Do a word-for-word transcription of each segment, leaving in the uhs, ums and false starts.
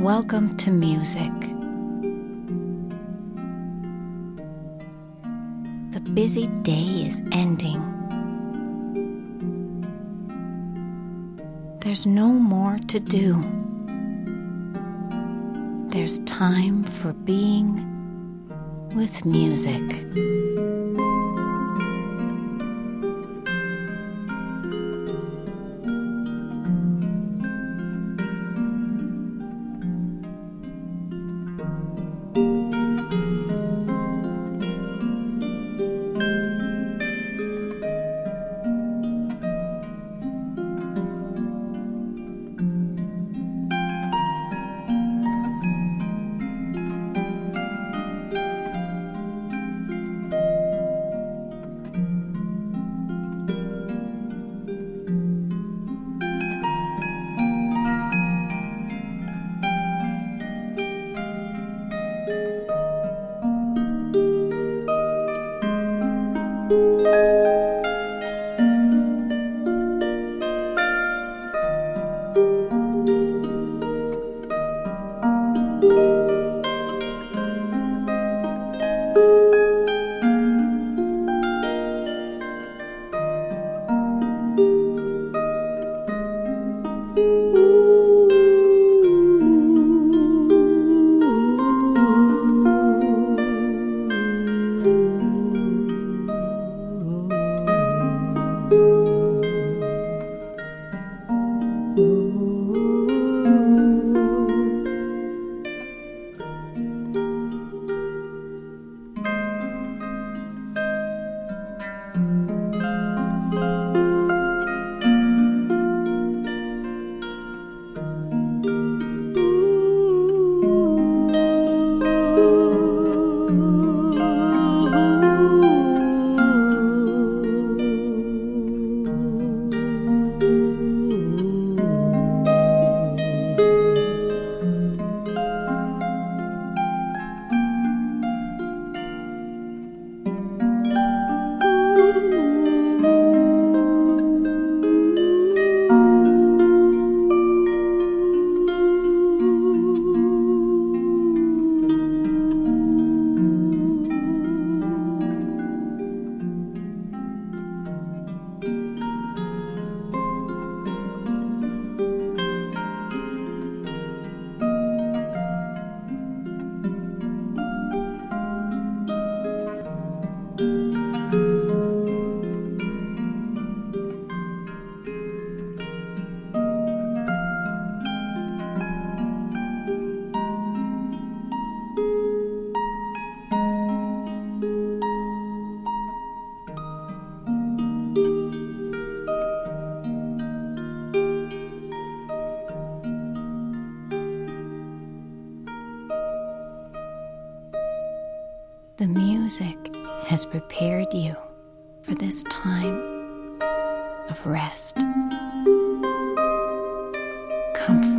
Welcome to music. The busy day is ending. There's no more to do. There's time for being with music. The music has prepared you for this time of rest, comfort.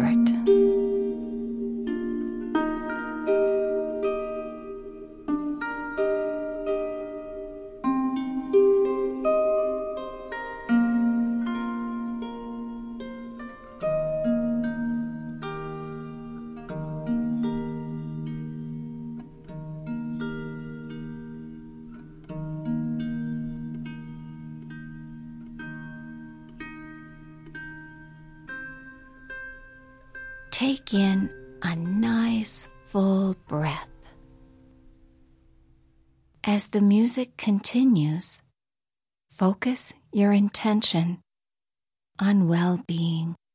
Take in a nice full breath. As the music continues, focus your intention on well-being.